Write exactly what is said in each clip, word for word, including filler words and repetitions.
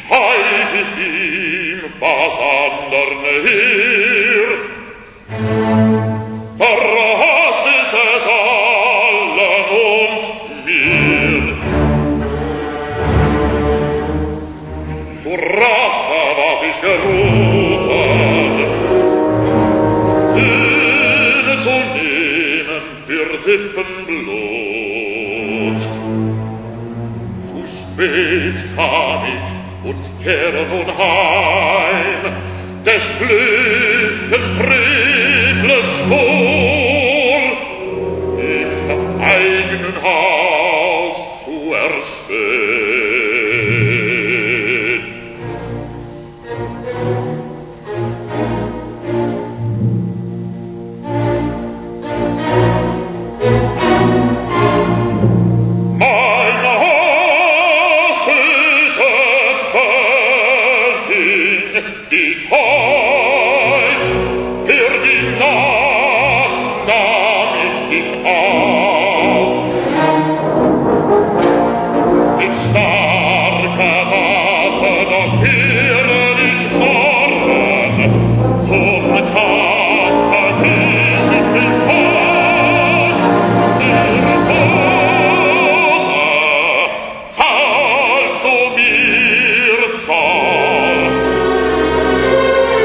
heil ist ihm was andern hier. Verrast ist es allen und mir. Zur Rache ward ich gerufen, Sühne zu nehmen für Sippenblut. Zu spät kam ich und kehre nun heim, des flüchten Friedles Spur im eigenen Haus zu erspähen. Mein Haus hütet Belfing, dich heut für die Nacht nahm ich dich auf. Mit starker Waffe doch höre dich morgen, zum Kampfe hieß ich willkommen. Ihre Tode zahlst du mir Zoll.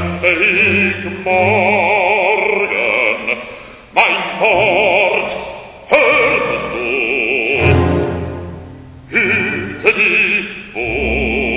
ich morgen mein Wort hörtest du, hüte dich vor.